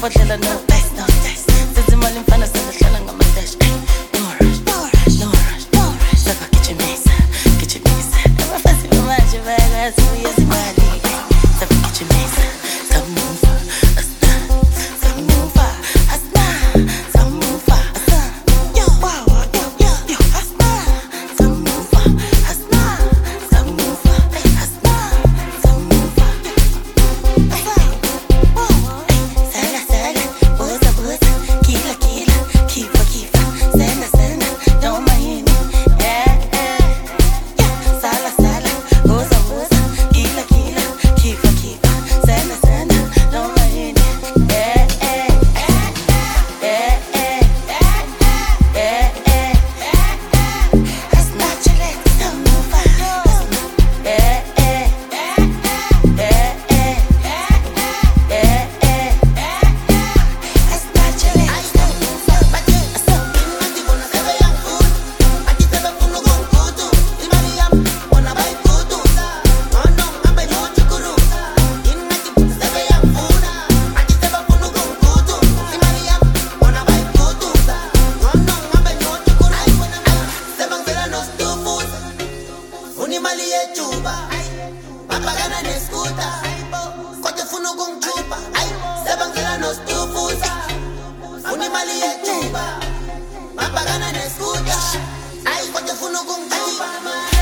fodlela no test, no test. Sezimali mfana sengihlala ngama-dash. No rush, no rush, no rush, no rush. Sabagijimisa, gijimisa. Abafazile manje bayakwazi uyezimali. Sabagijimisa, samuva, asna, samuva, asna, samuva, asna. Yo, wow, yo, yo, yo, asna, samuva, asna, samuva, asna, samuva. Sala, sala, buza, buza, kila, kila, kifa, kifa, senda, senda, toma hini. Sala, sala, buza, buza, kila, kila, kifa, kifa, senda, senda, toma hini. Asna chile, samuva, Unimali yechuba, mapagana neskuta, kote funu kumchupa, sebangela nostufuza. Unimali yechuba, mapagana neskuta, kote funu kumchupa.